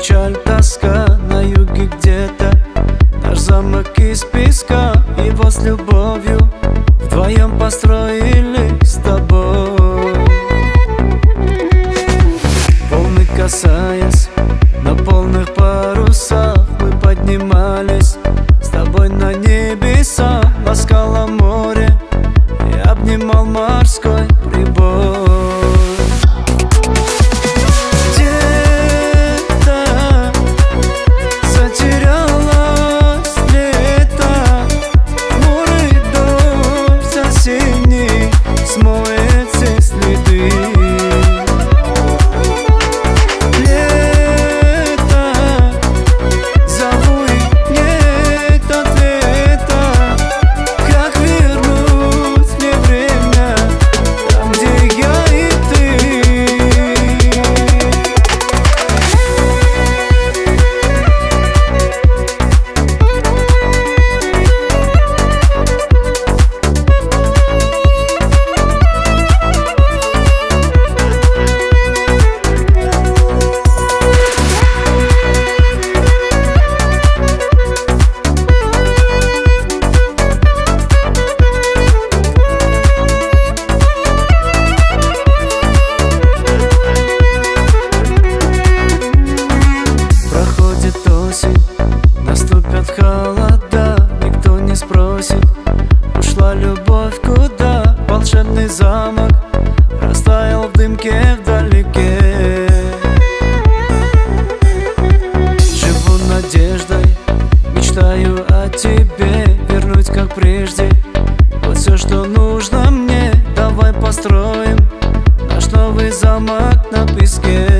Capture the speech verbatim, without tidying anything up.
печаль, тоска на юге где-то. Наш замок из песка, его с любовью вдвоем построили с тобой. Волны касаясь, на полных парусах мы поднимались с тобой на небеса. Ласкало море и обнимал морской прибой. Смоет все следы. Лето, зову и нет ответа. Как вернуть мне время там, где я и ты? Наступят холода, никто не спросит, ушла любовь куда. Волшебный замок растаял в дымке вдалеке. Живу надеждой, мечтаю о тебе, вернуть как прежде. Вот все, что нужно мне, давай построим наш новый замок на песке.